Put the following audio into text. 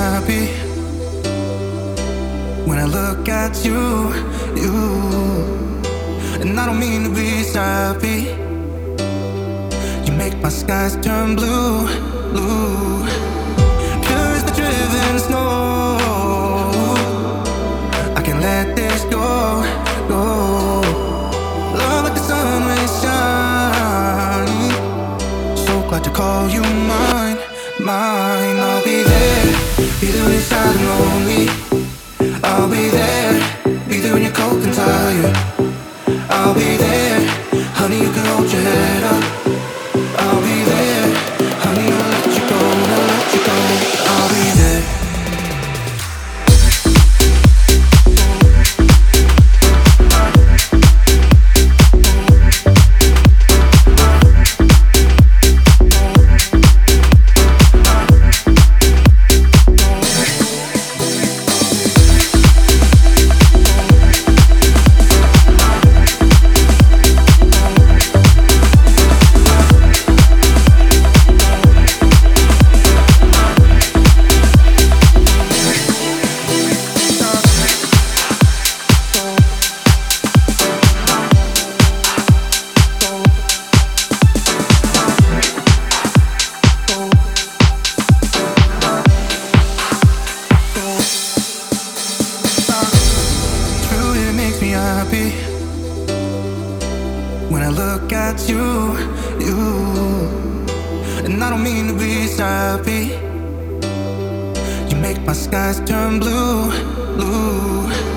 happy. When I look at you, and I don't mean to be sappy. You make my skies turn blue, blue. Pure as the driven snow. I can't let this go, go. Love like the sun rays shine. So glad to call you mine, mine. I'll be there when you're sad and lonely. I'll be there when you're cold and tired. I'll be there, honey, you can hold your head up. I'll be there, honey, I'll let you go, I'll let you go. I'll be there. Happy when I look at you, and I don't mean to be sappy. You make my skies turn blue, blue.